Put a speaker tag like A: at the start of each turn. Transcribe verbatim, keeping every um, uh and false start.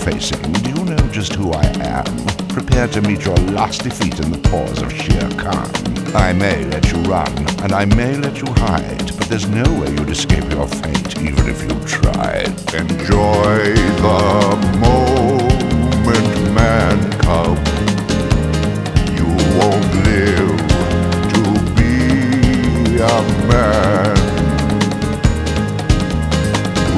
A: facing, do you know just who I am? Prepare to meet your last defeat in the paws of Shere Khan. I may let you run, and I may let you hide, but there's no way you'd escape your fate, even if you tried. Enjoy the moment.